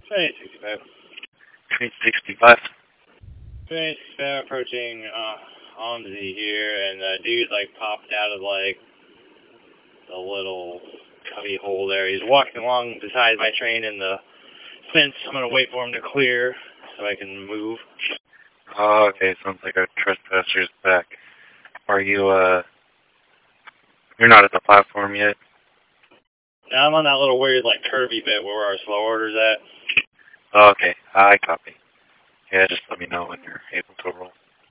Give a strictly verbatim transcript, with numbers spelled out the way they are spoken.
Train sixty-five. Train sixty-five. Train sixty-five approaching uh, Omsey here, and the dude like popped out of like the little cubby hole there. He's walking along beside my train in the fence. I'm gonna wait for him to clear so I can move. Oh, okay. Sounds like a trespasser's back. Are you, uh... You're not at the platform yet? Now I'm on that little weird, like, curvy bit where our slow order's at. Oh, okay. I copy. Yeah, just let me know when you're able to roll.